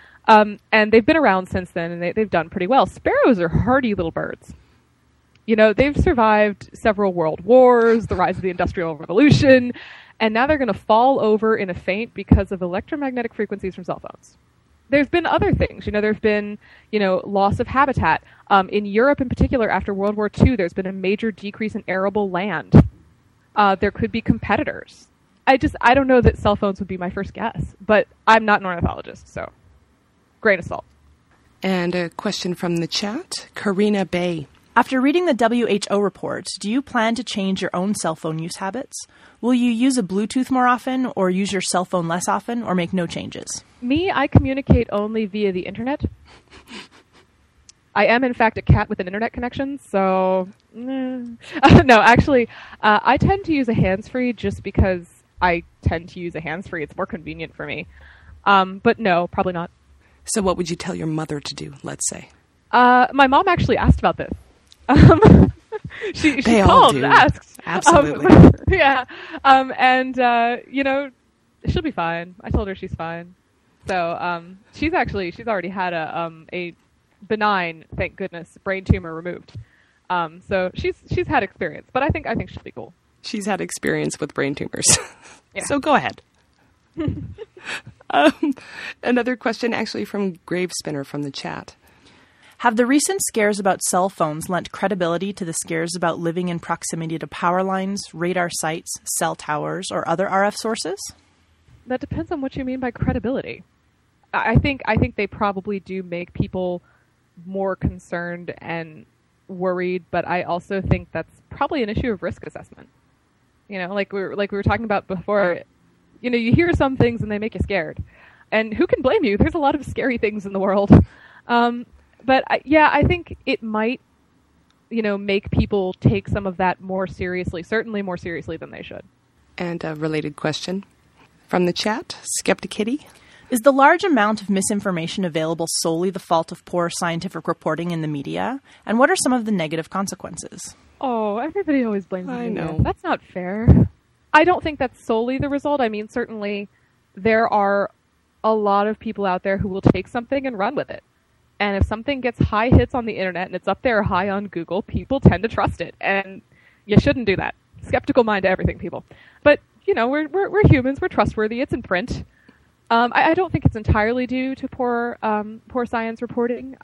And they've been around since then, and they've done pretty well. Sparrows are hardy little birds. They've survived several world wars, the rise of the Industrial Revolution, and now they're going to fall over in a faint because of electromagnetic frequencies from cell phones. There's been other things. There's been, loss of habitat. In Europe in particular, after World War II, there's been a major decrease in arable land. There could be competitors. I don't know that cell phones would be my first guess, but I'm not an ornithologist, so grain of salt. And a question from the chat, Karina Bay. After reading the WHO report, do you plan to change your own cell phone use habits? Will you use a Bluetooth more often, or use your cell phone less often, or make no changes? Me, I communicate only via the internet. I am, in fact, a cat with an internet connection, so... No, actually, I tend to use a hands-free just because I tend to use a hands-free. It's more convenient for me. But no, probably not. So what would you tell your mother to do, let's say? My mom actually asked about this. She called and asked. Absolutely. Yeah. She'll be fine. I told her she's fine. So she's already had a benign, thank goodness, brain tumor removed. So she's had experience, but I think she'll be cool. She's had experience with brain tumors. Yeah. So go ahead. Another question actually from Gravespinner from the chat. Have the recent scares about cell phones lent credibility to the scares about living in proximity to power lines, radar sites, cell towers, or other RF sources? That depends on what you mean by credibility. I think they probably do make people more concerned and worried, but I also think that's probably an issue of risk assessment. Like we were talking about before. You hear some things and they make you scared, and who can blame you? There's a lot of scary things in the world. But I think it might, make people take some of that more seriously, certainly more seriously than they should. And a related question from the chat, Skeptic Kitty. Is the large amount of misinformation available solely the fault of poor scientific reporting in the media? And what are some of the negative consequences? Oh, everybody always blames the media. I know. That's not fair. I don't think that's solely the result. I mean, certainly there are a lot of people out there who will take something and run with it. And if something gets high hits on the internet and it's up there high on Google, people tend to trust it. And you shouldn't do that. Skeptical mind to everything, people. But, we're humans. We're trustworthy. It's in print. I don't think it's entirely due to poor science reporting.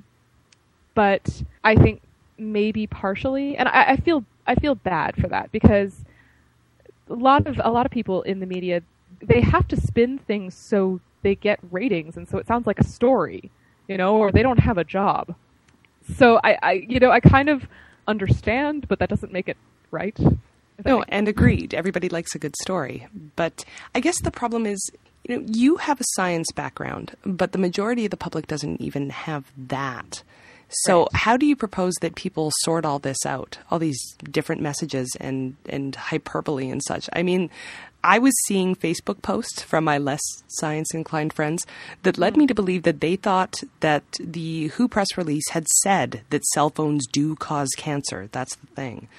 But I think maybe partially. And I feel bad for that because a lot of people in the media, they have to spin things so they get ratings. And so it sounds like a story. Or they don't have a job. So I kind of understand, but that doesn't make it right. No, and agreed. Everybody likes a good story. But I guess the problem is, you have a science background, but the majority of the public doesn't even have that. So right. How do you propose that people sort all this out, all these different messages and hyperbole and such? I mean, I was seeing Facebook posts from my less science-inclined friends that led me to believe that they thought that the WHO press release had said that cell phones do cause cancer. That's the thing.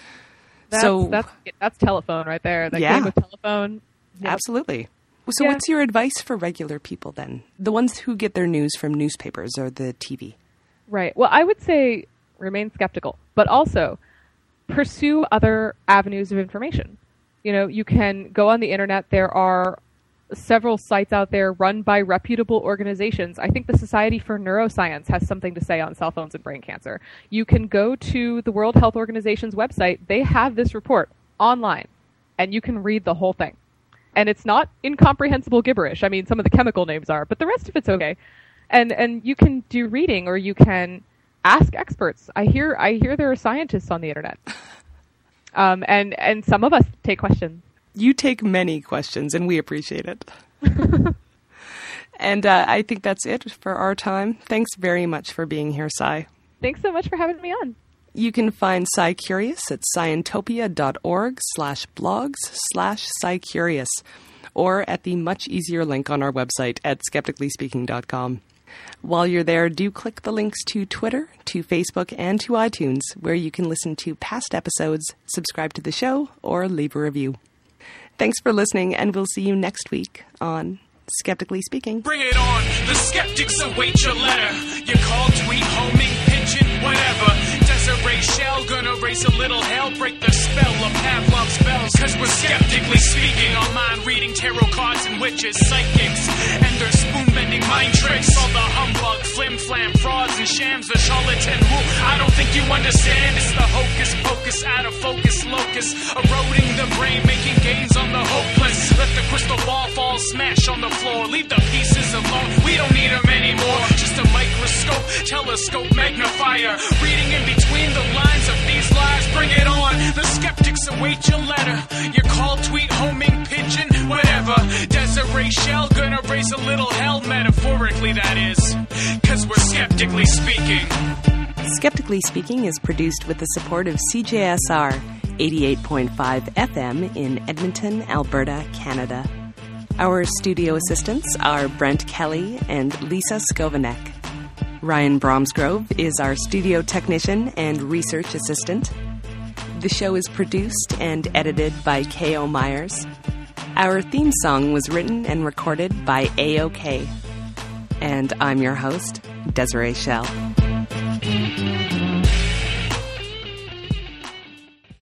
That's telephone right there. That game of telephone. Yep. Absolutely. So what's your advice for regular people then? The ones who get their news from newspapers or the TV? Right. Well, I would say remain skeptical, but also pursue other avenues of information. You can go on the internet. There are several sites out there run by reputable organizations. I think the Society for Neuroscience has something to say on cell phones and brain cancer. You can go to the World Health Organization's website. They have this report online, and you can read the whole thing. And it's not incomprehensible gibberish. I mean, some of the chemical names are, but the rest of it's okay. And you can do reading, or you can ask experts. I hear there are scientists on the internet. And some of us take questions. You take many questions, and we appreciate it. And I think that's it for our time. Thanks very much for being here, Cy. Thanks so much for having me on. You can find SciCurious at scientopia.org/blogs/SciCurious, or at the much easier link on our website at skepticallyspeaking.com. While you're there, do click the links to Twitter, to Facebook, and to iTunes, where you can listen to past episodes, subscribe to the show, or leave a review. Thanks for listening, and we'll see you next week on Skeptically Speaking. Bring it on. The skeptics await your letter. Your call, tweet, homing, pigeon, whatever. Desiree Shell, gonna raise a little hell, break the spell of Pavlov's bells. Cause we're skeptically speaking on mind reading, tarot cards and witches, psychics, and their spoon-bending mind tricks. All the humbug, flim-flam, frauds and shams, the charlatan woo. I don't think you understand. It's the hocus pocus, out of focus locus, eroding the brain, making gains on the hopeless. Let the crystal ball fall, smash on the floor. Leave the pieces alone. We don't need them anymore. Just a microscope, telescope, magnifier, reading in between the lines of these lies. Bring it on. The skeptics await your letter. Your call, tweet, homing, pigeon, whatever. Desiree Shell, gonna raise a little hell, metaphorically that is. Cause we're skeptically speaking. Skeptically Speaking is produced with the support of CJSR 88.5 FM in Edmonton, Alberta, Canada. Our studio assistants are Brent Kelly and Lisa Skovanek. Ryan Bromsgrove is our studio technician and research assistant. The show is produced and edited by K.O. Myers. Our theme song was written and recorded by A.OK. And I'm your host, Desiree Schell.